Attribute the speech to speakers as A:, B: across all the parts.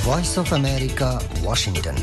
A: Voice of America, Washington.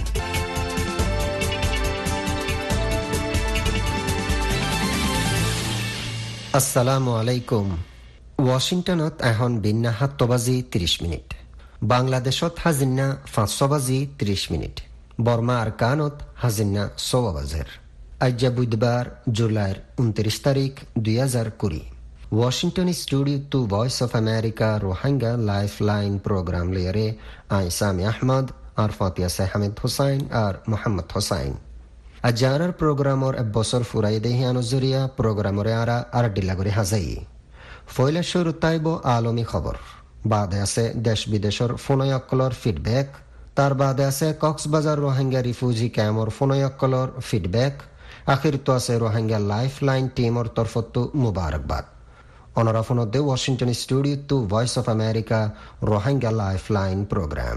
A: আসসালামু আলাইকুম। ওয়াশিংটনত এখন বিন্না 7 বাজি 30 মিনিট, বাংলাদেশত হাজিন্না 5 বাজি 30 মিনিট, বর্মা আর কানত হাজিন্না 6 বাজের। আজ বুধবার জুলাইর 29 তারিখ 2020। Washington studio to voice of America Rohingya life line programme লিয়ারে আই সামি আহমদ আর ফাতিয়া হামিদ হুসাইন আর মোহাম্মদ হুসাইন। আজারার প্রোগ্রামর বছর ফুরাই দেহিয়ানো জরিয়া প্রোগ্রামরে আরা আর ডিলাগরি হাজাই ফয়লা শুরু তাইব আলমী খবর, বাদে আছে দেশ বিদেশর ফোনয়কলর ফিডব্যাক, তার বাদে আছে কক্সবাজার রোহিঙ্গা রিফিউজি ক্যাম্পর ফোনয়কলর ফিডব্যাক, আখির তো আছে রোহিঙ্গা লাইফ লাইন টিমর তরফতো মুবারকবাদ। অনরাফনদে Washington studio to voice of America Rohingya life line programme.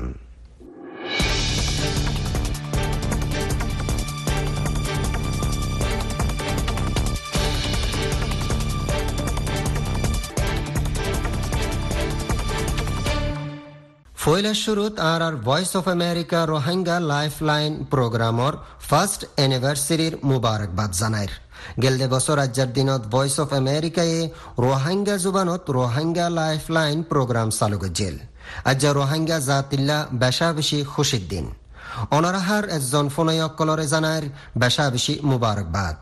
A: ফয়লা শুরুত আর Voice of America Rohingya life line প্রোগ্রামর ফার্স্ট অ্যানিভার্সারির মুবারকবাদ জানাইর। গেলদে বছর আজ্জার দিনত ভয়েস অফ আমেরিকায় রোহিঙ্গা জুবানত রোহিঙ্গা লাইফ লাইন প্রোগ্রাম চালু গেল। আজ্জা রোহিঙ্গা জাতিল্লা বেশা বেশি খুশির দিন। অনারাহার একজন ফোনয়কলরে জানাইর বেশা বেশি মুবারকবাদ।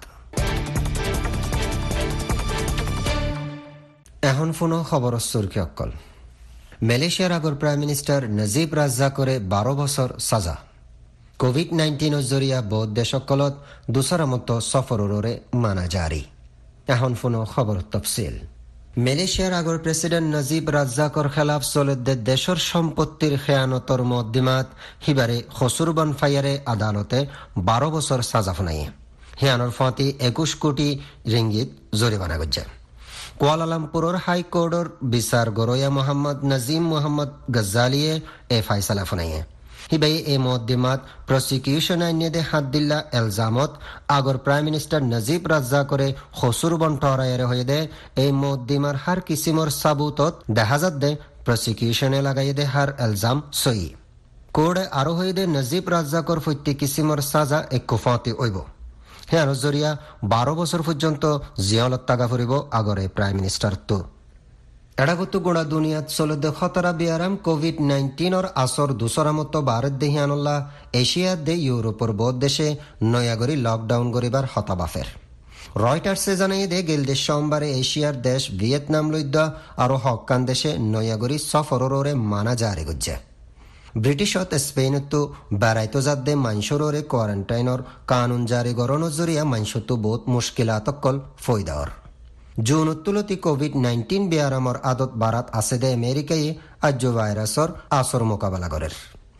A: এখন ফোন খবর সুরকি অক্কল। মালয়েশিয়ার আগর প্রাইম মিনিস্টার নজিব রাজ্জাকরে 12 বছর সাজা। কোভিড-19 জরিয়া বহুত দেশকলত দুসরা মতো সফররে মানা জারি। এখন ফোন খবর তফসিল। মালয়েশিয়ার আগর প্রেসিডেন্ট নজিব রাজ্জাকর খেলাফ চলতে দেশের সম্পত্তির খেয়ানতর মদ্দিমাত হিবারে খসুরবন ফাইয়ারে আদালতে 12 বছর সাজা ফোনাইয়ে। হিয়ানোর ফাঁতি 21 কোটি রিঙ্গিত জরিমানা গজ্জা। কুয়ালালামপুরের হাইকোর্টের বিচার গরয়া মোহাম্মদ নজিম মোহাম্মদ গজ্জালিয়ে এ ফাইসালা ফোনাইয়ে। হিবাই এ মদ্দিমাত প্রসিকিউশন আইনে হাত দিল্লা এলজামত আগর প্রাইম মিনিস্টার নজিব রাজ্জাকরে খসুর বন্টরায়ের হয়ে দে এই মদ্দিমার হার কিসিমর সাবুতত দেখাজাত দে প্রসিকিউশনে লাগাই দে হার এলজাম সই। কোর্টে আরো হয়ে দে নজিব রাজ্জাকর ফৈত্যে কিসিমর সাজা এক কুফাতি ওইব। হ্যাঁ জরিয়া 12 বছর পর্যন্ত জিয়ালত টাকা ফুরিব আগরে প্রাইম মিনিস্টার। তো এড়াগত গোড়া দুনিয়াত চলতে খতরা বিয়ারাম কোভিড-19 আসর দুসরা মতো ভারত দেহিয়ানল্লা এশিয়ার দে ইউরোপর বহুত দেশে নয়াগরি লকডাউন করিবার হতাবাফের। রয়টার্সে জানাই দে গেল দেশ সোমবারে এশিয়ার দেশ ভিয়েতনাম লইদ্যা আরো হকান দেশে নয়াগরি সফররে মানা জারি গজ্জে। ব্রিটিশত স্পেনত বেড়াইতো যাদে মাইনসরে কোয়ারেন্টাইনর কানুন জারি গরণ জরিয়া মাইনসতো বহুত মুশকিলাতকল ফয়দার। জুন তুলতি কোভিড-19 বিয়ারামর আদত বারাত আছে দে আমেরিকায় আজ্য ভাইরাসর আসর মোকাবেলা করের।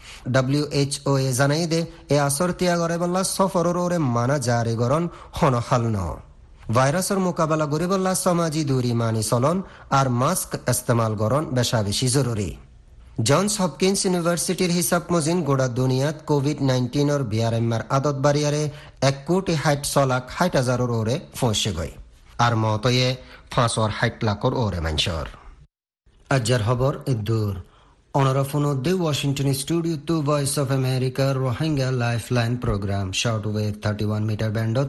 A: WHO এ জানাই দে এ আসর তিয়া করে বললা সফররে মানা জারি গরণ হনহাল ন। ভাইরাসর মোকাবেলা করে বললা সমাজি দূরি মানি চলন আর মাস্ক ইস্তেমাল গরণ বেশা বেশি জরুরি। জনস হপকিন্স ইউনিভার্সিটির হিসাব মজিন গোড়া দুনিয়াত কোভিড-19 বিয়ারাম্মার আদত বাড়িয়ারে 1,60,60,000 ওরে পৌঁছে গই আর মতয়ে 5,60,00,000 ওরে মানসর। আজ্জার খবর দূর অনরাফন দে Washington studio to voice of America Rohingya life line programme short wave 31 metre ব্যান্ডত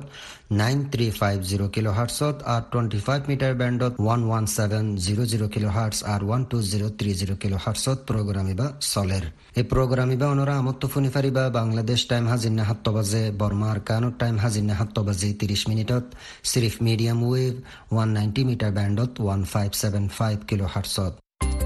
A: 9350 কিলোহার্টজত আর 25 মিটার ব্যান্ডত 11700 কিলোহার্টজ আর 12030 কিলোহার্টজত প্রোগ্রামিবা চলের। এই প্রোগ্রামিবা অনরা আমত্ত ফোনি ফারিবা বাংলাদেশ টাইম হাজিন্না 7 বাজে, বর্মার কানুর টাইম হাজিন্না 7 বাজে 30 মিনিটত সিরিফ মিডিয়াম ওয়েভ 190 মিটার ব্যান্ডত 1575 কিলোহার্টজত।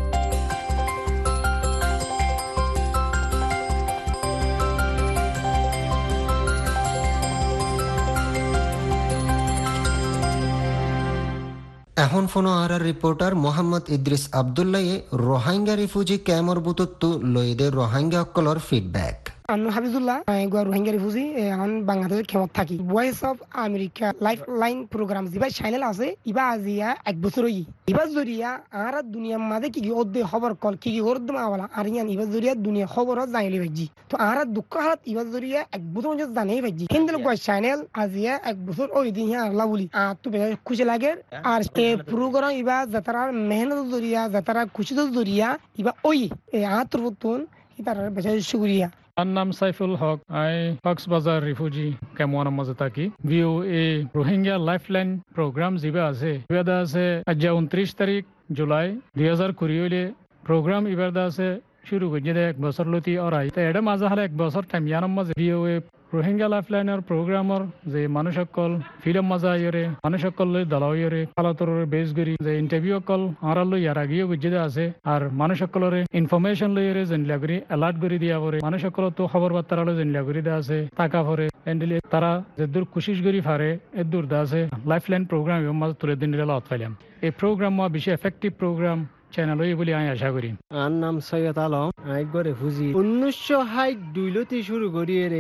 A: এখন ফোন আর রিপোর্টার মোহাম্মদ ইদ্রিস আবদুল্লাহ রোহিঙ্গা রিফিউজি ক্যাম্পর বুতত্তু লইদের রোহিঙ্গা অকলর ফিডব্যাক।
B: আমি হাবিজুল্লাহ রোহিঙ্গা রিফিউজি এখন বাংলাদেশের ক্ষমত থাকি। Voice of America life line programme যেবা চ্যানেল আছে ইবা আজিয়া 1 বছর হই। ইবা জরিয়া আর দুনিয়ার মাঝে কি ওদে খবর কল কি করদম আওয়ালা আর ইয়ান ইবা জরিয়া দুনিয়া খবর জানিলি ভাইজি। তো আর দুঃখ হাত ইবা জরিয়া 1 বছর পর্যন্ত জানাই ভাইজি। কিন্তু চ্যানেল আজিয়া 1 বছর ওই দিন আল্লাহ বলি তো বেশ খুশি লাগে। আর এই প্রোগ্রাম ইবা যাতারা মেহনত জরিয়া যাতারা খুশি জরিয়া ইবা ওই আত্রবতন তার বেশি শুকরিয়া।
C: আমার নাম সাইফুল হক। আমি কক্সবাজার রিফিউজি ক্যাম্পের মাঝে থাকি। ভিওএ রোহিঙ্গা লাইফলাইন প্রোগ্রাম যেটা আছে এবাদা আছে আজ 29 তারিখ জুলাই 2020 হইলে প্রোগ্রাম এবাদা আছে শুরু করছে 1 বছর লতি অরাই তো এটা মাঝে হালে 1 বছর টাইম ইয়ানোর মাঝে ভিওএ রোহিঙ্গা লাইফলাইনের প্রোগ্রামর যে মানুষসকল ফিল্ম মাজা ইয়রে মানুষসকল দলাও ইয়রে পালাতর বেস গরি যে ইন্টারভিউ অকল আরাল ইয়ার আগেও গুজে আছে আর মানুষসকলরে ইনফরমেশন লইরে জেনলা করি অ্যালার্ট করে দিয়া পরে মানুষসকল তো খবর বার্তা আলো জেনলা করে দেয়া আছে টাকা পরে এন্ডলি তারা যে দূর কোশিশ করি ফারে এ দূর দা আছে লাইফলাইন প্রোগ্রাম এর মাঝে তুলে দিন লত পাইলাম এই প্রোগ্রাম বেশি এফেক্টিভ প্রোগ্রাম চ্যানেল বলে আমি আশা করি।
D: আর নাম সৈয়দ আলম আইগরে ফুজি 1962 শুরু করিয়ে রে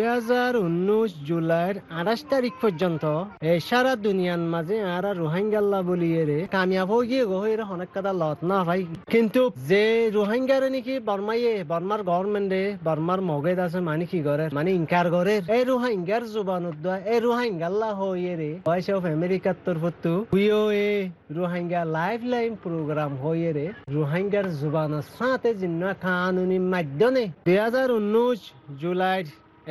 D: 2019 জুলাইর 28 তারিখ পর্যন্ত সারা দুনিয়ার মাঝে আর রোহিঙ্গাল্লা বলিয়ে রে কামিয়াব হয়ে গিয়ে অনেক কথা লত না ভাই কিন্তু যে রোহিঙ্গারে নাকি বর্মার গভর্নমেন্টে বর্মার মগেদ আছে মানে কি করে মানে ইনকার করে এই রোহিঙ্গার জুবানত এই রোহিঙ্গাল্লা হয়ে রে ভয়েস অফ আমেরিকার তরফতু হুইওএ রোহিঙ্গা লাইফলাইন প্রোগ্রাম হয়ে রে রোহিঙ্গার জুবানের সাথে জিন্ন কানুনি মাধ্যমে 2019 জুলাই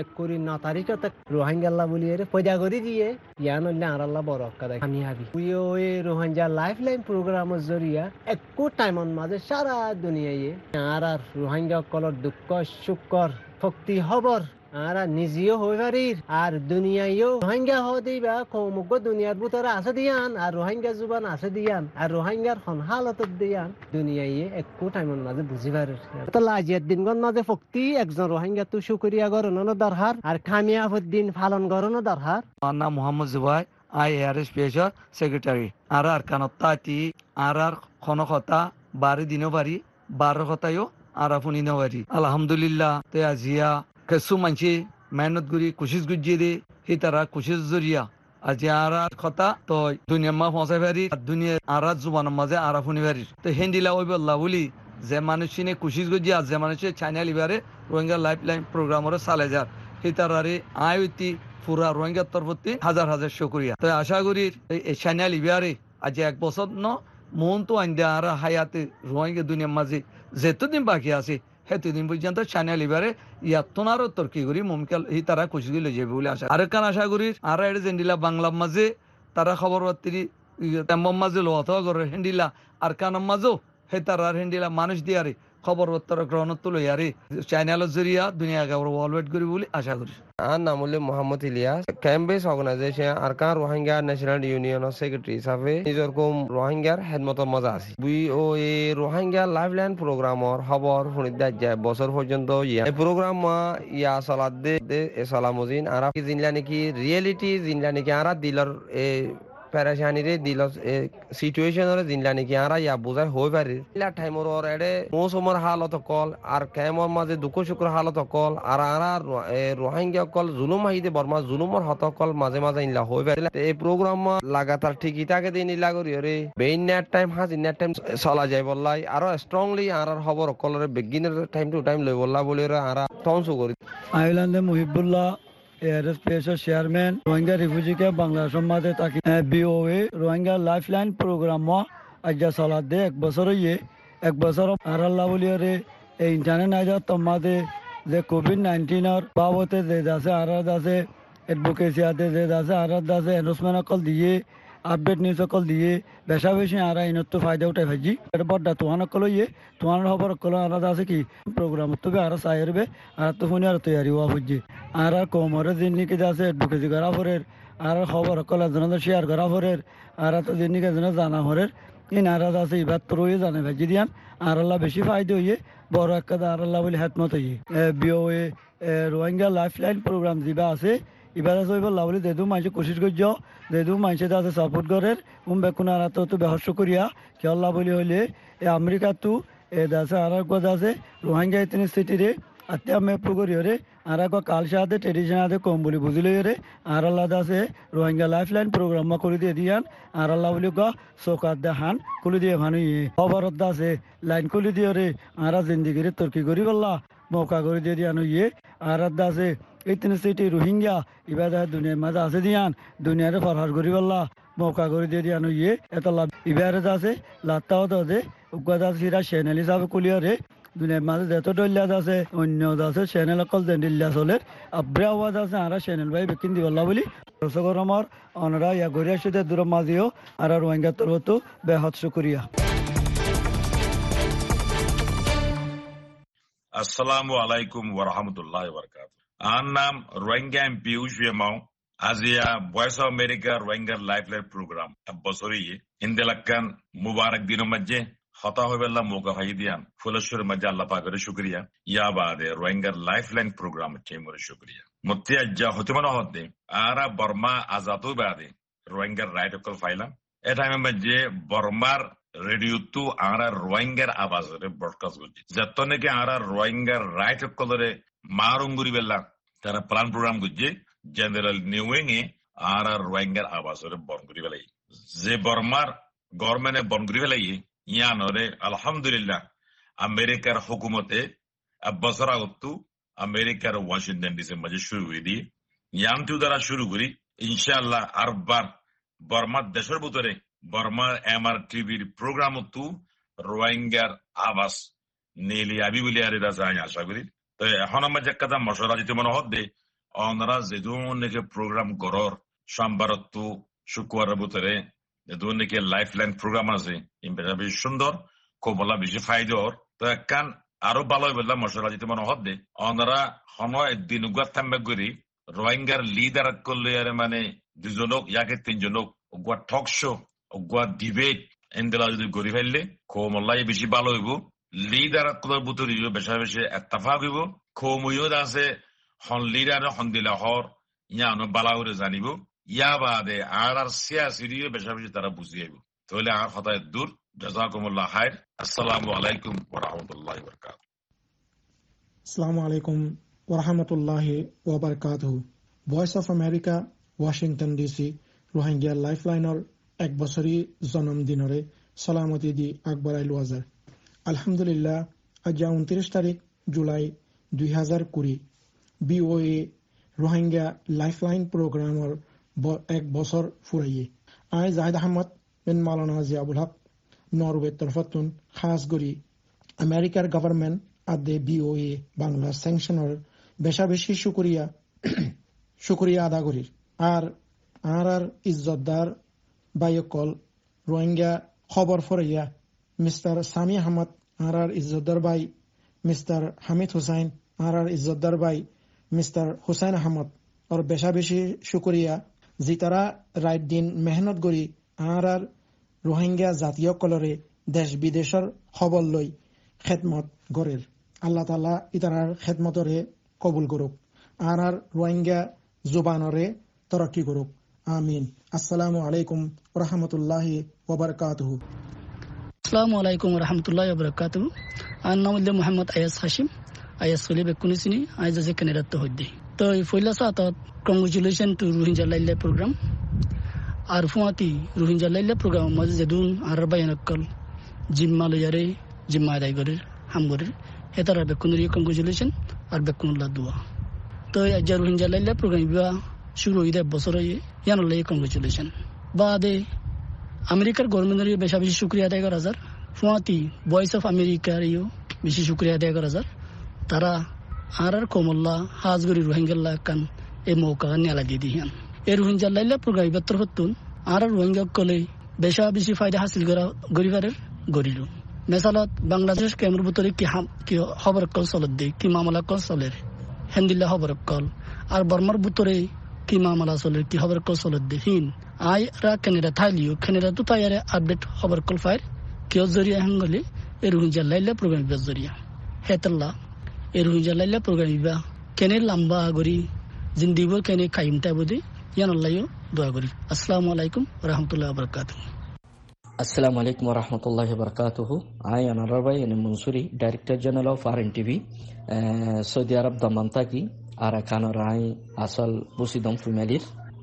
D: 9 তারিখ তক রোহিঙ্গাল্লা বলিয়ে রে পয়দা করে দিয়ে ইয়ান আল্লাহ বড় কাদা আমি হাবি হুইওএ রোহিঙ্গা লাইফলাইন প্রোগ্রামের জরিয়া একটু টাইমন মাঝে সারা দুনিয়ায় আর রোহিঙ্গা কলর দুঃখ সুখর ভক্তি হবর আর নিজেও হয়ে পারির আর দুনিয়ায়ও রোহিঙ্গা হওয়া দিবা কৌমুখ দুনিয়ার ভিতরে আছে দিয়ান আর রোহিঙ্গা জুবান আছে দিয়ান আর রোহিঙ্গার খন হালত দিয়ান দুনিয়ায় একটু টাইমের মাঝে বুঝি পারির তো লাজিয়ার দিনগণ মাঝে ভক্তি একজন রোহিঙ্গা তো শুকরিয়া গরণও দরকার আর কামিয়াবুর দিন পালন গরণও দরকার।
E: আমার নাম মোহাম্মদ জুবাই IARS পেশার সেক্রেটারি আর কানত্তাতি আর খন কথা বারি দিনও পারি 12 কথায়ও আর আপনি নিও পারি আলহামদুলিল্লাহ তে আজিয়া কিছু মানছি মেহনত করি কোশিশ গুজিয়ে দে সেই তারা কোশিশ জরিয়া আজি আর কথা তো দুনিয়ার মা পৌঁছাই পারি দুনিয়া আর জুবানের মাঝে আর শুনি পারি তো হেন্দিলা ওই বললা বলি যে মানুষিনে কোশিশ গুজিয়ে আজ যে মানুষের চাইনা লিবারে রোহিঙ্গা লাইফলাইন প্রোগ্রামরে চালে যার সেই তারারে আয়তি পুরা রোহিঙ্গার তরফতি হাজার হাজার শুকরিয়া তো আশা করি এই চাইনা লিবারে আজ 1 বছর ন মন তো আইন আর হায়াতে রোহিঙ্গা দুনিয়ার মাঝে যেতদিন বাকি আছে সেতদিন পর্যন্ত চাইনা লিবারে ইয়াতনারও তর্কি করি মুমকিন এই তারা খুশি দিলে যাবে বলে আশা আর কান আশা করি আর এটা জেন্ডিলা বাংলার মাঝে তারা খবর বার্তি তেমন মাঝে লোহাত করে হেন্ডিলা আর কানের মাঝেও হে তারা হেন্ডিলা মানুষ দিয়ারে খবর বার্তার গ্রহণ তুলে আরে চাইনালের জরিয়া দুনিয়াকে ওয়ার্ল্ড করি বলে আশা করি।
F: আর নাম হল মোহাম্মদ ইলিয়াস ক্যাম্পেস অর্গানাইজেশন আরকান রোহিঙ্গা ন্যাশনাল ইউনিয়নের সেক্রেটারি হিসাবে নিজের কম রোহিঙ্গার হেদমত মজা আছে বুই রোহিঙ্গা লাইফলাইন প্রোগ্রামর খবর শুনিতে যায় বছর পর্যন্ত এই প্রোগ্রাম ইয়া চলাত দে সালামুজিন আর জিনলা নাকি রিয়েলিটি জিনলা নাকি আর দিলর পেরেশানিরে দিল সিচুয়েশনের জিনলা নাকি আর ইয়া বোঝাই হয়ে পারে টাইমর এডে মৌসুমের হালত কল আর কেমর মাঝে দুঃখ শুক্র হালত কল আর আর রোহিঙ্গা কল জুলুম আহিদে বর্মা জুলুমর হত কল মাঝে মাঝে ইনলা হয়ে পারে এই প্রোগ্রাম লাগাতার ঠিকই থাকে দিন ইলা করি রে বেইন নেট টাইম হাজির নেট টাইম চলা যায় বললাই আরো স্ট্রংলি আর খবর কলরে বিগিনার টাইম টু টাইম লই বললা বলে আর টনসু করি।
G: আইল্যান্ডে মুহিবুল্লাহ ARS পেশার চেয়ারম্যান রোহিঙ্গা রিফিউজি ক্যাম্প বাংলাদেশের মাঝে থাকি বিওএ রোহিঙ্গা লাইফলাইন প্রোগ্রাম আজ্জা চলাত দে 1 বছর ইয়ে 1 বছর আর আল্লাহ বলিয়ারে এই ইন্টারনেট নাইজার তোমাদে যে COVID-19 বাবতে যে আছে আর আছে এডভোকেসি আছে যে আছে আর আছে এনরোসমেন্ট অকল দিয়ে আপডেট নিউজ অকল দিয়ে বেশা বেশি আর ইনত তো ফায়দা উঠাই ভাজি এটা বড় তোমার অকল ইয়ে তোমার খবর অকল আর আছে কি প্রোগ্রাম তো আর সাইরবে আর তো ফোনে আর তৈরি হওয়া বুঝছি আর কোমরে জিনিকে আছে এডভোকেসি করা পরের আর খবর অকল জনদের শেয়ার করা পরের আর তো জিনিকে জন জানা পরের ইন আর আছে ইবাদ তো রয়ে জানে ভাজি দিয়ান আর আল্লাহ বেশি ফায়দা হইয়ে বড় একটা আর আল্লাহ বলে হেতমত হইয়ে বিওএ রোহিঙ্গা লাইফলাইন প্রোগ্রাম যেটা আছে এবার লাভলি দেদু মানুষ কোশিশ করছ দেদু মানুষের আছে সাপোর্ট করে বেকুন আর তো বেহস্য করিয়া কেল্লা বলি হইলে আমেরিকা তু দাসে আর কথা আছে রোহিঙ্গা ইতিনি সিটিরে আত্মীয় মেপ্রু করিও আর কালসা হাতে ট্রেডিশন হাতে কম বলি বুঝলে রে আর আল্লাহ আছে রোহিঙ্গা লাইফলাইন প্রোগ্রাম করে দিয়ে দিয়ান আর আল্লাহ বলি চৌকাত দে হান খুলি দিয়ে ভানু খবরত আছে লাইন খুলি দিয়ে রে আর জিন্দিগিরে তর্কি করি বললা মৌকা করে দিয়ে দিয়ানো আর আছে এই তিন সিটি রোহিঙ্গা এবার দুনিয়ার মাঝে আছে দিয়ান দুনিয়ারে ফরহার করি বললা মৌকা করে দিয়ে দিয়ানো এত লাভ এবার আছে লাত্তাও তো দে উগাদা সিরা চ্যানেল হিসাবে কুলিয়ারে দুনিয়ার মাঝে যত ডলিয়াত আছে অন্য আছে চ্যানেল অকল দিল্লা চলে আব্রে আওয়াজ আছে আর চ্যানেল ভাই বেকিন দিবল্লা বলি দর্শকর আমার অনরা ইয়া গরিয়া সাথে দূর মাঝিও আর রোহিঙ্গা তরফতো বেহত শুকরিয়া।
H: Assalamu alaikum wa rahmatullahi wa barakatuh. Annam Rohingya Piyush Vemau Asia Voice of America Rohingya Lifeline Program Abbasori Indelakan Mubarak Dino Majje Hata Hobella Moga Haidian Fulashur Majalla Pagare Shukriya Yabade Rohingya Lifeline Program Chamber Shukriya Muttiajja Hotimana Hodde Ara Burma Azatu Bade Rohingya Right of Filam Etime Majje Burmar radio টু আমরা রোহিঙ্গার আওয়াজে broadcast করছি যতনে কি আমরা রোহিঙ্গার right কলরে মারুঙ্গুরি বেলা তারা প্ল্যান প্রোগ্রাম করছে জেনারেল নিউইং এ আমরা রোহিঙ্গার আওয়াজে বনগুরি বেলাই যে বর্মার গভর্নমেন্টে বনগুরি বেলাই ইয়ানরে আলহামদুলিল্লাহ আমেরিকার হুকুমতে বছর আগতু আমেরিকার ওয়াশিংটন ডিসি মাঝে শুরু হয়ে দিয়ে ইয়ানটু দ্বারা শুরু করি ইনশাআল্লাহ আরবার বর্মার দেশের ভিতরে বর্মার এমআর টিভির প্রোগ্রাম তু রোহিঙ্গার আবাস নেলি আবি বলে আর এটা যাই আশা করি তো এখন আমার যে কথা মশলা দিতে মনে হদ্দে অনরা যেদুন নাকি প্রোগ্রাম গরর সোমবার তু শুক্রবার ভিতরে যেদুন নাকি লাইফ লাইন প্রোগ্রাম আছে এটা বেশ সুন্দর কবলা বেশি ফায়দর তো একখান আরো ভালো বললা মশলা দিতে মনে হদ্দে অনরা হন একদিন উগার থামবে করি রোহিঙ্গার লিডার করলে আর মানে দুজনক ইয়াকে তিনজনক উগা টক শো উগা ডিবেট এন্ডেলা যদি গড়ি ফেললে কমলাই বেশি ভালো হইব লিডার কলার বুতরি বেশা বেশি এত্তাফাক হইব কমইও আছে হন লিডার হন দিলা হর ইয়ানো বালা করে জানিব ইয়া বাদে আর সিয়াসিরিও বেশা বেশি তারা বুঝিয়ে আইব তাহলে আর হতায় দূর জাযাকুমুল্লাহ খাইর আসসালামু আলাইকুম ওয়া রাহমাতুল্লাহি ওয়া বারাকাতুহু
I: আসসালামু আলাইকুম ওয়া রাহমাতুল্লাহি ওয়া বারাকাতুহু Voice of America Washington DC Rohingya লাইফলাইনৰ এক বছৰী জন্মদিনৰে সালামতি দি আগবঢ়াইলো আজাৰ আলহামদুলিল্লাহ আজি 29 তাৰিখ জুলাই 2020 BOA রোহিঙ্গা লাইফলাইন প্রোগ্রামের এক বছর ফুরাইয়ে আই জাহিদ আহমদ বিন মাওলানা জিয়াউল হক নরওয়ে তরফতুন খাস করি আমেরিকার গভর্নমেন্ট আদে BOA বাংলা স্যাংশনের বেশা বেশি শুকরিয়া আদা করি আর ইজ্জতদার বাইকল রোহিঙ্গা খবর ফরাইয়া মিস্টার সামি আহমদ আর ইজ্জতদার বাই মিস্টার হামিদ হুসাইন আর ইজ্জতদার বাই মিস্টার হুসাইন আহমদ और বেশা বেশি শুকরিয়া যি তারা রাইট দিন মেহনত করি আর রোহিঙ্গা জাতীয় কলরে দেশ বিদেশের খবর লই খেদমত গড়ের আল্লাহ তাআলা ইতারার খেদমতরে কবুল করুক আর রোহিঙ্গা জুবানরে তরক্কি করুক আমিন আসসালামু আলাইকুম ওয়া রাহমাতুল্লাহি ওয়া বারাকাতুহু
J: আসসালামু আলাইকুম ওয়া রাহমাতুল্লাহি ওয়া বারাকাতুহু আন নাম মোহাম্মদ আয়াস হাশিম আয়াস সলি বেকুনিসিনি আইজে কানাডা তো হদ্দি তো ফইলা সাতত কংগ্রেচুলেশন টু রোহিঙ্গা লাইলা প্রোগ্রাম আর ফুয়াতি রোহিঙ্গা লাইলা প্রোগ্রাম মাঝে যেদুন আর বায়ানকল জিম্মা লয়ারে জিম্মা আদায় করে হামগরে হেতারা বেকুনরি কংগ্রেচুলেশন আর বেকুনুল্লাহ দোয়া তো আজ রোহিঙ্গা লাইলা প্রোগ্রাম বিয়া শুরু হইতে বছর ইয়ানলাই কংগ্রেচুলেশন বাদে আমেরিকার গভর্নমেন্টের বেশা বেশি শুক্রিয়া আদায় করা যার ফুয়াতি ভয়েস অফ আমেরিকারও বেশি শুক্রিয়া আদায় করা যার তারা আর কমল্লা হাজগরি রোহিঙ্গা কান এই মৌকা নেলা দিয়ে দিয়ান এই রোহিঙ্গা লাইলা প্রোগ্রাম বেতর হতুন আর রোহিঙ্গা কলে বেশা বেশি ফায়দা হাসিল করা গরিবারের গরিল মেসালত বাংলাদেশ কেমর ভিতরে কি খবর কল চলত দে কি মামলা কল চলের হেন্দিল্লা খবর কল আর বর্মার ভিতরে কি মামলা চলে কি খবর কল চলত দে হিন আই রা কানাডা থাইলিও কানাডা তো তাইয়ারে আপডেট খবর কল ফাইর কেউ জরিয়া হাঙ্গলে এই রোহিঙ্গা লাইলা প্রোগ্রাম জরিয়া হেতাল্লা এই রোহিঙ্গা লাইলা প্রোগ্রাম ইবা কেনে লম্বা গরি জিন্দিব কেনে কাইমটা বদে ইয়ানল্লাহিও দোয়া করি আসসালামু আলাইকুম ওয়া রাহমাতুল্লাহি ওয়া বারাকাতুহু
K: আসসালামু আলাইকুম ওয়া রাহমাতুল্লাহি ওয়া বারাকাতুহু আই আনারবাই এন Mansoori director general of RNTV Saudi Arab দমান্তাকি আর কানার আই আসল বুসিদম ফ্যামিলির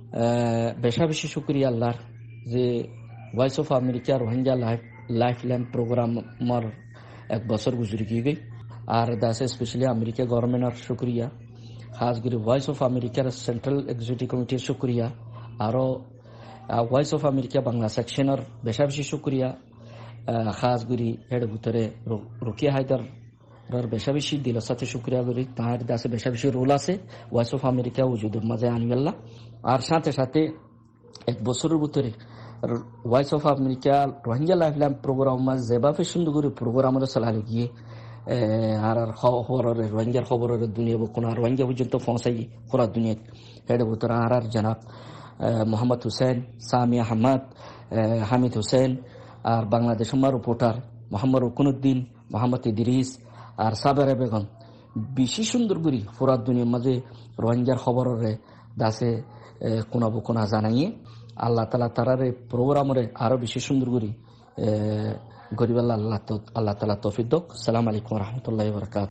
K: বেশা বেশি শুকরিয়া আল্লাহর যে Voice of America Rohingya lifeline প্রোগ্রামর এক বছর গুজরি গই আর দাসে স্পেশালি আমেরিকা গভর্নমেন্টের শুকরিয়া খাস করে ভয়েস অফ আমেরিকার সেন্ট্রাল এক্সিকিউটিভ কমিটির শুকরিয়া আরো ভয়েস অফ আমেরিকা বাংলা সেকশনের বেশা বেশি শুকরিয়া খাস করে হেড ভিতরে রুকিয়া হায়দার আর বেশা বেশি দিলের সাথে শুক্রিয়া করি তার দাসে বেশা বেশি রোল আছে ভয়েস অফ আমেরিকা ওজুদের মাঝে আনিবেল্লা আর সাথে সাথে এক বছরের ভিতরে Voice of America Rohingya lifeline programme মাঝে যেভাবে সুন্দর করে প্রোগ্রামের চালালো গিয়ে আর খবরের রোহিঙ্গার খবরের দুনিয়া কোনো রোহিঙ্গা পর্যন্ত পৌঁছাই পুরা দুনিয়া হেডে ভিতরে আর জানাব মোহাম্মদ হুসেন সামি আহমদ হামিদ হুসেন আর বাংলাদেশ রিপোর্টার মোহাম্মদ রুকনুদ্দিন মোহাম্মদ ইদ্রিস আর সাবেরা বেগম বেশি সুন্দর করি পুরা দুনিয়ার মাঝে রোহিঙ্গার খবরের দাসে কোনা জানাইয়ে আল্লাহ তালা তারার প্রোগ্রামরে আরো বেশি সুন্দর করি গরিবাল্লাহ আল্লাহ তালা তৌফিক দক। আসসালামু আলাইকুম রহমতুল্লাহ বরকাত।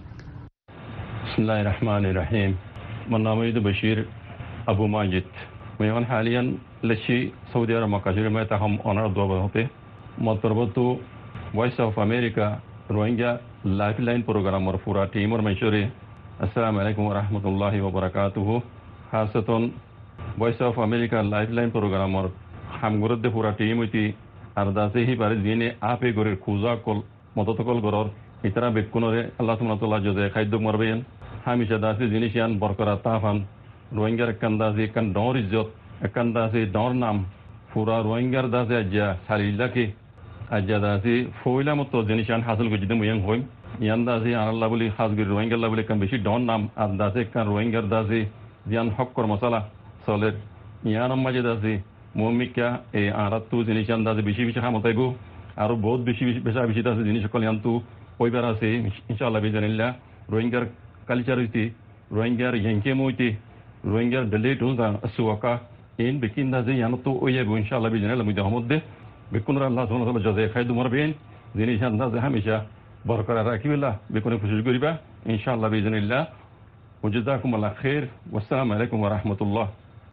L: বিসমিল্লাহির রহমানির রহিম। mein Name ist Bashir Abu Majid. मैं حاليا لشي سعودي عرب مكاشر में तहम ऑनर दो होते मतरबतु voice of America Rohingya lifeline programme और पूरा टीम और मंशूरी अस्सलाम वालेकुम व रहमतुल्लाहि व बरकातुहू खासतन voice of America lifeline programme और हम गुरुद पूरा टीम हुई अरदासे ही बारे दिने आपे गुरे खुजा कल मततकल गरर इतरा बेकुनरे अल्लाह सुब्हानाहु व तआला जज़ा खैदुक मरबेन हमेशा दासे जिनिशियान बरकरार ताफान रोहिंग्यार कंदासे कन डोर इज्जत कंदासे डोर नाम पूरा रोहिंग्यार दासे अज्जा सालिला के अज्जा दासे फोइला मत जिनिशियान हासिल गुजिदे मुयं होइम यांदासे अल्लाह बोली खास गिर रोहिंग्यार बोली कम बेशी डोर नाम अदासे कन रोहिंग्यार दासे जियान हक कर मसाला सलेट यान मजे दासे मोमिका ए आरातु जिनिशियान दासे बेशी बेशी खामताइगो आरो बहुत बेशी बेशी दासे जिनिस सकल यान्तु ओइबार आसे इंशाअल्लाह बिजनिल्लाह रोहिंग्यार कल्चर इति रोहिंग्यार यंके मोइति रोहिंग्यार डिलीट होता सुवाका इन बिकिन दाजे यानो तो ओये बो इंशाअल्लाह बिजनिल्लाह मुदे हमदे बिकुन अल्लाह सुब्हानाहु व तआला जज़ा खैदु मरबेन जिनिशान दाजे हमेशा बरकरार राखिबिल्ला बिकुन खुशी करिबा इंशाअल्लाह बिजनिल्लाह वजजाकुमुल्लाह खैर वस्सलामु अलैकुम व रहमतुल्लाह।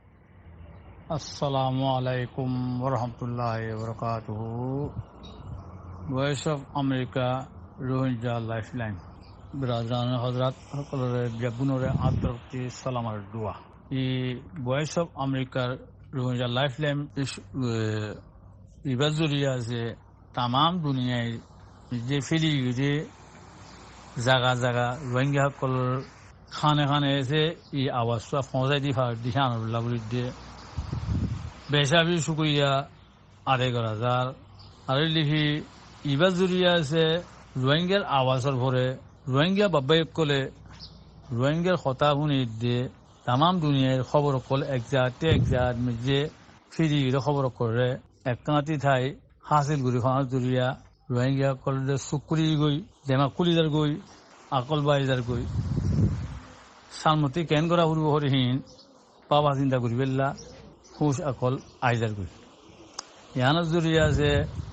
M: আসসালামু আলাইকুম ওরহমতুল্লাহি ওবরাকাতুহু। Voice of America Rohingya lifeline বিরাজরান হযরত সকলের বিয়াগুনরে আন্তরিক সালাম আর দোয়া। এই ভয়েস অফ আমেরিকার রোহিঙ্গা লাইফলাইন ইবাজুরিয়া যে তামাম দুনিয়ায় যে ফেলি যে জায়গা জায়গা রোহিঙ্গা সকলের খানে খানে এসে এই আওয়াজটা পৌঁছাই দি দিশান বলি দিয়ে বেশাবি শুক্রিয়া আদায় করা যার আর লিখি ইবার জুড়িয়া আছে রোহিঙ্গার আওয়াজের ভরে রোহিঙ্গা বাবাই কলে রোহিঙ্গার কথা শুনি দিয়ে তামাম দুনিয়ার খবর কল একজাত যে ফিরি খবর করে একাতি ঠাই হাসিল গুড়ি খানা জুড়িয়া রোহিঙ্গা কলে শুকুরি গই দেমা কুলিদার গই আকল বাইদার গই সালমতি কেন করা ফুরব হরিহীন পাবা চিন্তা করি বেল্লা হুশ আকল আইজার করি ইয়ানোর জরিয়া আছে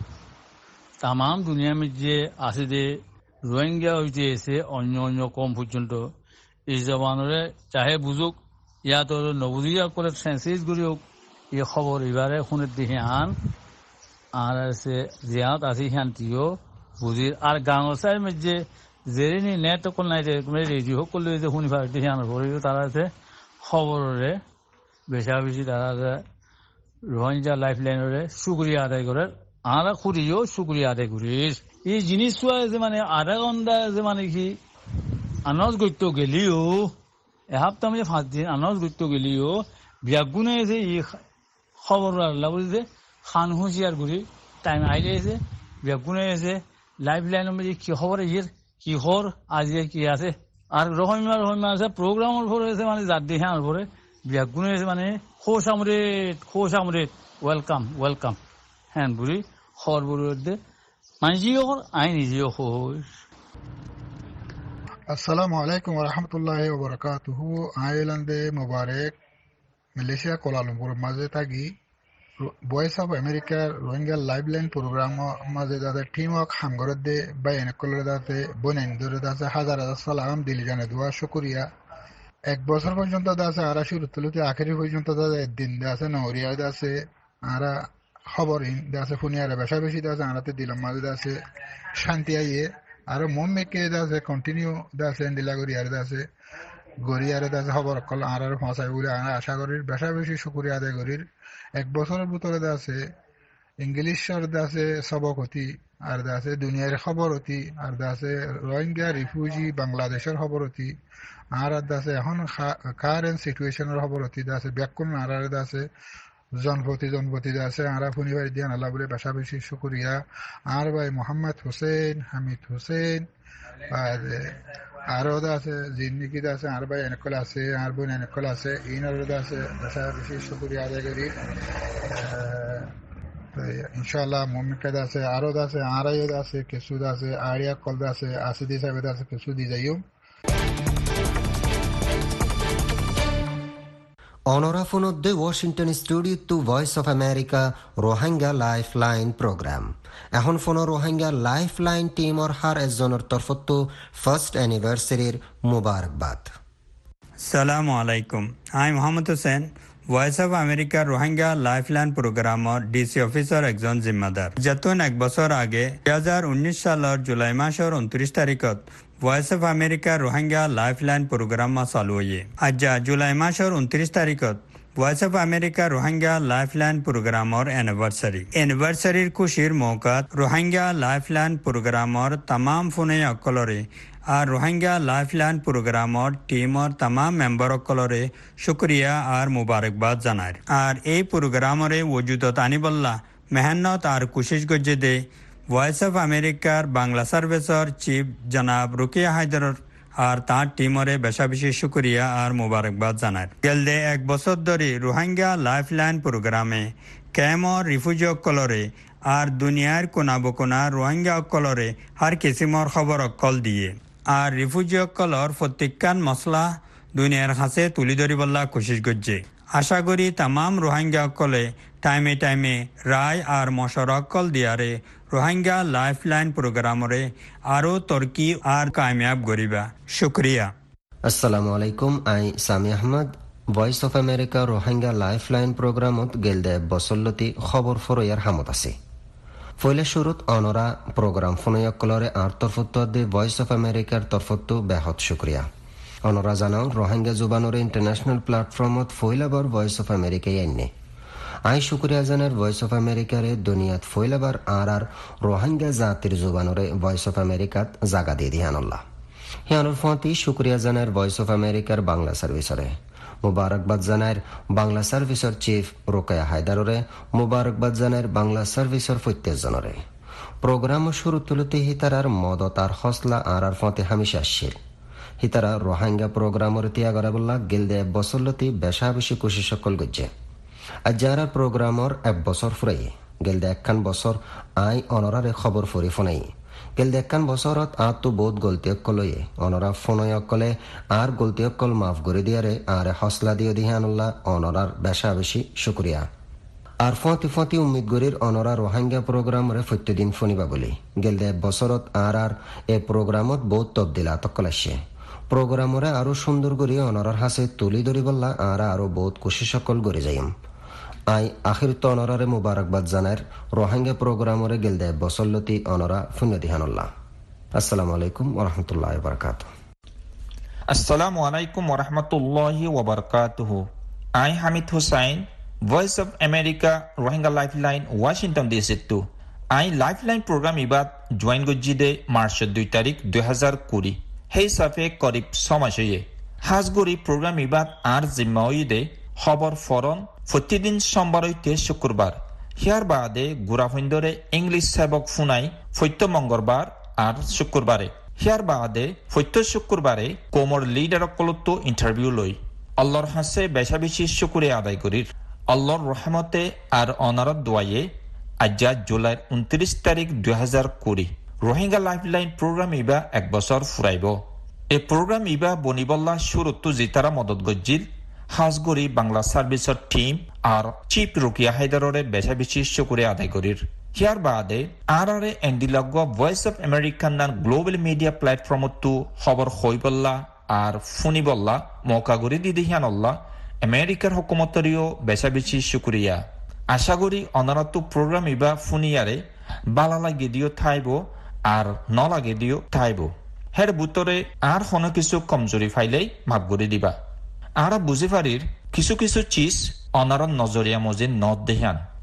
M: তামাম দুনিয়া মধ্যে আছে যে রোহিঙ্গা হইতে এসে অন্য কম পর্যন্ত এই জবানরে চাহে বুঝুক ইয়াত নবুজিয়া করে সেন্সিস করি হোক এই খবর এবারে শুনে দেখে আর আছে জিয়াত আছে শান্তিও বুঝির আর গাঁওসার মধ্যে জেরিনি নেট কল নাই রেডিও করলে যে শুনি পারে দেখে আনার পরে তারা আছে খবরে বেশা বেশি তারা রোহিঙ্গা লাইফ লাইনরে শুক্রিয়া আদায় করে আমরা খুঁড়িও শুক্রিয়া আদায় করি এই জিনিসটা যে মানে আধা ঘন্টা যে মানে কি আনাজ করতে গেলেও এসপ্তাহ মানে 5 দিন আনাজ করতে গেলেও বিয়াগুনে যে এই খবর আল্লাহ বলি যে খান হুঁশিয়ার করি টাইম আইলে যে বিয়াগুনে যে লাইফ লাইনের মধ্যে কি খবর ইয়ের কি খবর আজকে কি আছে আর রহিমা আছে প্রোগ্রামের পরে মানে যার দেখে আনার পরে বিয়াগুনে মানে খোশ আমরেত ওয়েলকাম হ্যাঁ বুড়ি খবর বুড়ি মানজিও আই নিজেও খোশ।
N: अस्सलामु अलैकुम व रहमतुल्लाहि व बरकातुहू। आयरलैंडे मुबारक মালয়েশিয়া কোলালামপুর মাঝে থাকি Voice of America Rohingya lifeline programme মাঝে যাতে টিম ওয়ার্ক হামগরত দে বাইন কলরে যাতে বনেন ধরে যাতে হাজার সালাম দিলি জানে দোয়া শুকরিয়া এক বছর পর্যন্ত আছে আর শুরু তুলতে আখেরি পর্যন্ত দিন আছে নরিয়া আছে আর খবর আছে ফুনিয়ারে বেশা বেশি আছে আনাতে দিলাম মাঝে আছে শান্তি আইয়ে আর মন মেকে আছে কন্টিনিউ আছে দিলাগরি আর আছে গরিয়ারে আছে খবর কল আর পৌঁছাই বলে আশা করি বেশা বেশি শুকরিয়া আদায় করির এক বছরের ভিতরে আছে ইংলিশর দাসে সবক হতি আর দাসে দুনিয়ার খবর হতি আর দাসে রোহিঙ্গা রিফিউজি বাংলাদেশের খবর হতি আর দাসে এখন কারেন্ট সিচুয়েশনের খবর হতি দাসে ব্যাকুল আর দাসে জনপতি দাসে আরা ফুনিবাই দিয়ান আল্লাহ বলে বেশা বেশি শুকরিয়া আর ভাই মোহাম্মদ হোসেন হামিদ হোসেন আরো আছে জিন্দিগি আছে আর ভাই এনেকল আছে আর বোন এনেকল আছে ইনার আছে বেশা বেশি শুকরিয়া আদায় করি ইনশাআল্লাহ মুমিকাদ আছে আরো আছে আরাই আছে কিছু আছে আরিয়া কল আছে আসিদি সাহেব আছে কিছু দি যাইও
A: অনরাফুনদ্দে Washington studio to voice of America Rohingya life line programme এখন ফোন রোহিঙ্গা লাইফ লাইন টিমর হার এজনের তরফতো ফার্স্ট অ্যানিভার্সারির মুবারকবাদ।
O: সালামু আলাইকুম, আমি Mohammad Hossain, Voice of America Rohingya lifeline প্রোগ্রামর ডিসি অফিসার একজন জিম্মাদার। যতন এক বছর আগে 2019 সালের জুলাই মাসের 29 তারিখত Voice of America Rohingya lifeline programme চালু হয়ে আজ জুলাই মাসের 29 তারিখত Voice of America Rohingya lifeline প্রোগ্রামর এনিভার্সারির খুশির মৌকাত রোহিঙ্গা লাইফলাইন প্রোগ্রামর তামাম ফোনে অকলরে আর রোহিঙ্গা লাইফলাইন প্রোগ্রামর টিমর তামাম মেম্বার অকলরে শুক্রিয়া আর মুবারকবাদ জানায়। আর এই প্রোগ্রামরে ওজুদত আনিবল্লা মেহনত আর কোশিশ গজ্জে দে ভয়েস অফ আমেরিকার বাংলা সার্ভিসর চিফ জনাব রুকিয়া হায়দর আর তার টিমরে বেশা বেশি শুক্রিয়া আর মুবারকবাদ জানায়। গেলদে এক বছর ধরে রোহিঙ্গা লাইফলাইন প্রোগ্রামে ক্যামর রিফিউজি অকলরে আর দুনিয়ার কোনা বকোনা রোহিঙ্গা অকলরে হার কিসিমর খবর অকল দিয়ে আর রিফিউজি অকলর প্রত্যেকখান মশলা দুনিয়ার কাছে তুলি ধরিবল্লা কোশিশ করছে। আশা করি তামাম রোহিঙ্গা অকলে টাইমে টাইমে রায় আর মশর অকল দিয়ারে রোহিঙ্গা লাইফলাইন প্রোগ্রামরে আরো তরকি আর কামিয়াব গরিবা। শুক্রিয়া।
A: আসসালামু আলাইকুম, আই Sami Ahmad, Voice of America Rohingya lifeline প্রোগ্রামত গেলদে বসল্লতি খবর ফরয়ার হামত আছে। ফইলে শুরুত অনরা প্রোগ্রাম ফোনয়কলরে আর তরফত্ব দি ভয়েস অফ আমেরিকার তরফত্ব বেহত শুক্রিয়া। অনরা জানাও রোহিঙ্গা জুবানরে ইন্টারন্যাশনাল প্ল্যাটফর্মত ফইলাবার ভয়েস অফ আমেরিকায় আইনে আই শুক্রিয়া জানার ভয়েস অফ আমেরিকারে দুনিয়াত ফইলাবার আর রোহিঙ্গা জাতির জুবানরে ভয়েস অফ আমেরিকাত জাগা দিয়ে দিহানল্লাহ। হিয়ানোর ফতি শুক্রিয়া জানার ভয়েস অফ আমেরিকার বাংলা সার্ভিসরে মুবারকবাদ জানার বাংলা সার্ভিসর চিফ রোকেয়া হায়দাররে মুবারকবাদ জানার বাংলা সার্ভিসর প্রত্যেকজনরে। প্রোগ্রাম শুরু তুলতে হিতারার মদত আর হসলা আর ফতে হামিশা আসছিল। হিতারা রোহিঙ্গা প্রোগ্রামর তিয়াগরাবল্লা গেলদে বছরলতি বেশা বেশি খুশি সকল গজ্জে। আজ যারা প্রোগ্রামর এক বছর ফুরাই গেলদে একখান বছর আই অনরারে খবর ফুরি ফোনাই গেলদে একখান বছরত আর তো বহুত গলতি অকলয়ে অনরা ফোনয় অকলে আর গলতি অকল মাফ করে দিয়ারে আর হসলা দিয়ে দিহানুল্লাহ অনরার বেশা বেশি শুক্রিয়া। আর ফতি উম্মিদ গরির অনরা রোহিঙ্গা প্রোগ্রামরে প্রত্যেকদিন ফোনিবা বলি গেলদে বছরত আর এ প্রোগ্রামত বহুত তবদিলাত অকল আসে। প্রোগ্রামরে আরো সুন্দর করে অনরার হাসে তুলি ধরি বললা আর আরো বহুত খুশি সকল করে যাইম। আই আখির তো অনরারে মুবারকবাদ জানার রোহিঙ্গা প্রোগ্রামরে গেলদে বসল্লতি অনরা ফুন্নদিহানুল্লাহ। আসসালামু আলাইকুম ওরহমতুল্লাহ বারকাত।
P: আসসালামু আলাইকুম ওরহমতুল্লাহি ওয়াবারাকাতুহু। আই Hamid Hussain, voice of America Rohingya lifeline Washington DC টু। আই লাইফলাইন প্রোগ্রাম ইবাদ জয়েন গজ্জিদে মার্চের 2 তারিখ 2020 সেই সাফে করিব 6 মাস হয়ে হাজগুড়ি প্রোগ্রাম ইবাদ আর জিম্মাউদে খবর ফরন প্রতিদিন সোমবার হইতে শুক্রবার। হিয়ার বাদে গুড়াফন্দরে ইংলিশ সেবক ফুনাই ফৈত্য মঙ্গলবার আর শুক্রবারে। হিয়ার বাদে ফৈত্য শুক্রবারে কোমর লিডার কলতো ইন্টারভিউ লই আল্লাহর হাসে বেশা বেশি শুকুরে আদায় করির। আল্লাহর রহমতে আর অনারত দোয়াইয়ে আজ্জা জুলাই 29 তারিখ 2020 রোহিঙ্গা লাইফলাইন প্রোগ্রাম ইবা এক বছর ফুরাইব। এই প্রোগ্রাম ইবা বনিবল্লা শুরুত্তু জিতারা মদত গজ্জিল হাজগুড়ি বাংলা সার্ভিসর টিম আর চিফ রুকিয়া হায়দাররে বেশা বেশি শুকুরে আদায় করির। হিয়ার বাদে আর এন্ডিলগ voice of American global media প্ল্যাটফর্মতো খবর হইবল্লা আর ফুনিবল্লা মৌকা গড়ি দিদিহানল্লাহ আমেরিকার হুকুমতরিও বেশা বেশি শুকুরিয়া। আশা করি অনারত প্রোগ্রাম ইবা ফুনিয়ারে বালা লাগে দিও থাইব আর ন লাগে দিও থাইব। হের বুতরে আর কোনো কিছু কমজোরি ফাইলেই মাপ করে দিবা। আর বুঝে পারির কিছু কিছু চিজ অনারত নজরিয়া মজে নদ দেহান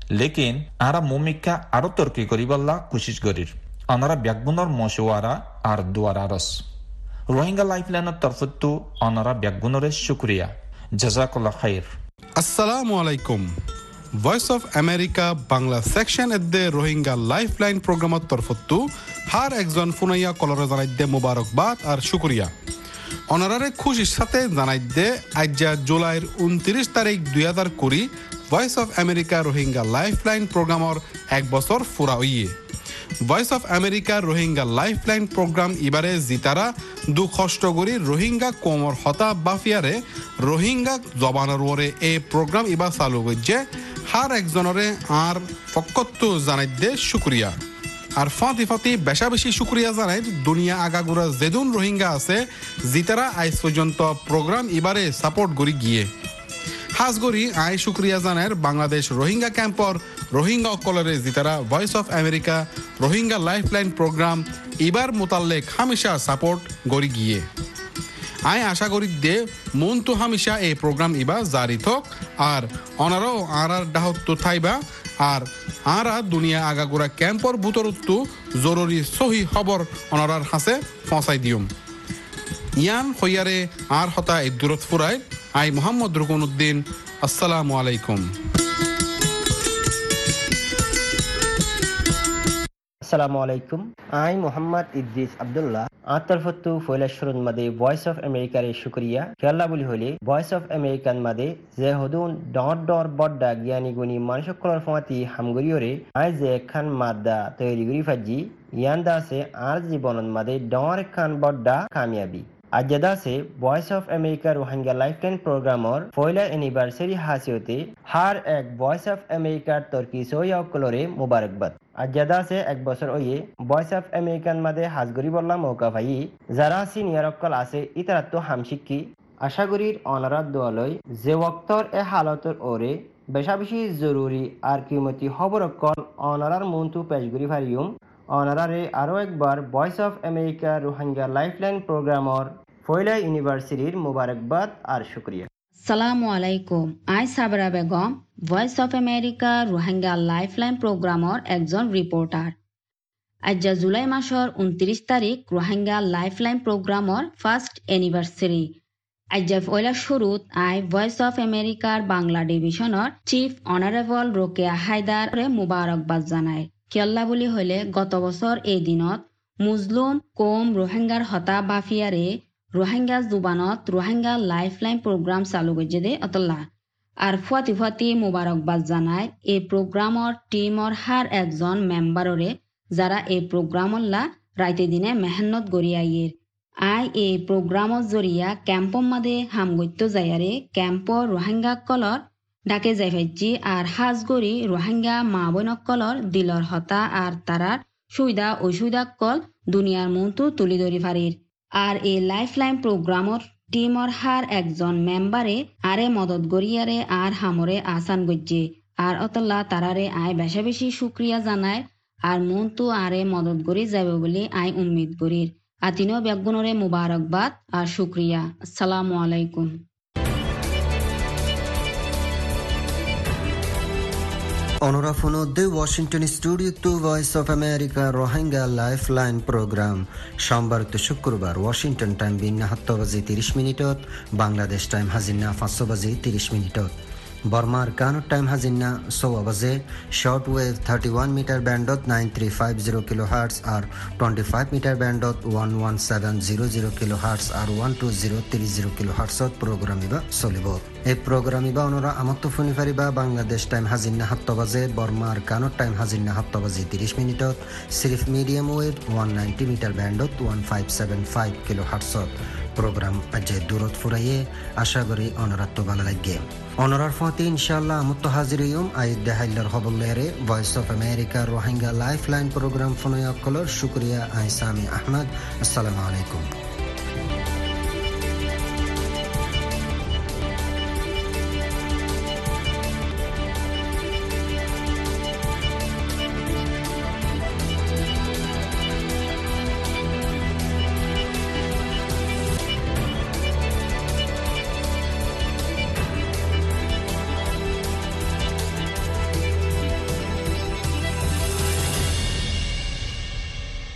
P: লেকিন আরা মুমিকা আরো তর্কি করিবাল্লা কোশিশ করির অনারা ব্যাকগুণর মশওয়ারা আর দুয়ারারস রোহিঙ্গা লাইফলাইনের তরফতো অনারা ব্যাকগুণরে শুক্রিয়া জাজাকাল্লাহ খাইর।
Q: আসসালামু আলাইকুম। Voice of America Bangla section এদ্দে রোহিঙ্গা লাইফলাইন প্রোগ্রামের তরফতো হার একজন ফুনাইয়া কলরে জানাই দে মুবারকবাদ আর শুক্রিয়া। অনারারে খুশির সাথে জানাই দে আজ্জা জুলাইয়ের 29 তারিখ 2020 voice of America Rohingya lifeline প্রোগ্রামর 1 বছর ফুরা হইয়ে। Voice of America Rohingya lifeline programme ইবারে জিতারা দু কষ্ট করি রোহিঙ্গা কোমর হতা বাফিয়ারে রোহিঙ্গা জবানের ওরে এই প্রোগ্রাম ইবা চালু করছে হার একজনরে আর পক্ষত্ব জানাই দে শুক্রিয়া। আর ফাঁতি ফাঁতি বেশা বেশি শুক্রিয়া জানাই দুনিয়া আগাগোড়া যেদুন রোহিঙ্গা আছে জিতারা আজ পর্যন্ত প্রোগ্রাম ইবারে সাপোর্ট করি গিয়ে হাজগরি আই শুক্রিয়া জানাই বাংলাদেশ রোহিঙ্গা ক্যাম্পর রোহিঙ্গা অকলরে জিতারা voice of America Rohingya lifeline programme এবার মোতাল্লেক হামেশা সাপোর্ট করি গিয়ে আই আশা করি দে মন তো হামেশা এই প্রোগ্রাম ইবা জারি থাক আর অনারাও আর ডাহত থাইবা আর আরা দুনিয়া আগাগোড়া ক্যাম্পর বুতরত্তু জরুরি সহি খবর অনারার হাসে পৌঁছাই দিউম ইয়ান হইয়ারে আর হতা এই দূরত ফুরাই আই মোহাম্মদ রুকনউদ্দিন। আসসালামু আলাইকুম।
R: আসসালামু আলাইকুম। আই মোহাম্মদ ইদ্রিস আব্দুল্লাহ আতরফতু ফয়লাশরুন মাদে ভয়েস অফ আমেরিকার শুক্রিয়া খেলা বলি হলে ভয়েস অফ আমেরিকান মাদে যে হদুন ডর ডর বড্ডা জ্ঞানী গুণী মানুষকলর ফমাতি হামগরিয়রে আই যে খান মাদ্দা তৈরি করি ফাজি ইয়ান দাসে আর জীবনন মাদে ডর খান বড্ডা কামিয়াবি আজ্জাদাসে voice of America Rohingya lifeline প্রোগ্রামর পয়লা এনিভার্সারি হাসিওতে হার এক ভয়েস অফ আমেরিকার তর্কি সৈয়কলরে মুবারকবাদ। আজ্জাদাসে 1 বছর ওয়ে ভয়েস অফ আমেরিকান মাদে হাজগরি বললাম মৌকা ভাই যারা সিনিয়র অকল আছে ইতারাত্ত হামশিক্ষি আশা করির অনারাত দোয়ালয় যে ওক্তর এ হালতর ওরে বেশা বেশি জরুরি আর কিমতি খবর অকল অনারার মন্তু পেশগুরি ফারিউম অনারারে আরো একবার voice of America Rohingya lifeline প্রোগ্রামর ফয়লা ইউনিভার্সিটির মুবারকবাদ আর শুক্রিয়া।
S: আসসালামু আলাইকুম। আই Sabra Begum voice of America Rohingya lifeline প্রোগ্রামর একজন রিপোর্টার। আজ জুলাই মাসের 29 তারিখ রোহিঙ্গা লাইফলাইন প্রোগ্রামর ফার্স্ট এনিভার্সারি। আজ পয়লা শুরুত আই ভয়েস অফ আমেরিকার বাংলা ডিভিশনের চিফ অনারেবল রোকেয়া হায়দারে মুবারকবাদ জানায়। কেল্লা বলি হলে গত বছর এই দিনত মুজলুম কোম রোহিঙ্গার হতা বাফিয়ারে রোহিঙ্গা জুবানত রোহিঙ্গা লাইফলাইন প্রোগ্রাম চালু করছে দে অতল্লা আর ফুয়াতি ফুয়াতি মুবারকবাদ জানায় এই প্রোগ্রামর টিমর হার একজন মেম্বাররে যারা এই প্রোগ্রামল্লা রাইতে দিনে মেহনত গড়িয়াইয়ের আই এই প্রোগ্রামর জরিয়া ক্যাম্পর মাদে হামগত্য যায়ারে ক্যাম্পর রোহিঙ্গা কলর ডাকে যাই ভাইজি আর হাজগরি রোহিঙ্গা মা বোনকলর দিলর হতা আর তারার সুবিধা অসুবিধা কল দুনিয়ার মন্তু তুলি ধরি ফারির আর এই লাইফলাইন প্রোগ্রামর টিমর হার একজন মেম্বারে আরে মদত গড়িয়ারে আর হামরে আসান গজ্জে আর অতল্লা তারারে আয় বেশা বেশি শুক্রিয়া জানায় আর মন্তু আরে মদত গড়ি যাবে বলে আই উম্মিদ গরির আতিনো ব্যাগুণরে মুবারকবাদ আর শুক্রিয়া। আসসালামু আলাইকুম।
A: অনরা ফোনদে Washington studio to voice of America Rohingya lifeline programme সোমবার তো শুক্রবার ওয়াশিংটন টাইম বিন্না 7 বাজে 30 মিনিটত বাংলাদেশ টাইম হাজিনা 5 বাজে 30 মিনিটত বর্মার কানুর টাইম হাজিনা 6 বাজে শর্ট ওয়েভ 31 মিটার ব্যান্ডত 9350 কিলোহার্টজ আর 25 মিটার ব্যান্ডত 11700 কিলোহার্টজ আর 12030 কিলোহার্টজত প্রোগ্রাম ইবা চলিব। এই প্রোগ্রাম ইবা অনরা আমত্ত ফোনি ফারিবা বাংলাদেশ টাইম হাজিনা 7 বাজে বর্মার কানুর টাইম হাজিনা 7 বাজে 30 মিনিটত সিরিফ মিডিয়াম ওয়েভ 190 মিটার ব্যান্ডত 1575 কিলোহার্টজত প্রোগ্রাম আজে দূরত ফুরাইয়ে আশা করি অনরাত্ম ভালো লাগে। অনরার ফতে ইনশাআল্লাহ আমত্ত হাজিরিয়ম আই দেহাইলার খবরলেরে voice of America Rohingya lifeline programme ফোনয়কলর শুক্রিয়া আই সামি আহমদ। আসসালামু আলাইকুম।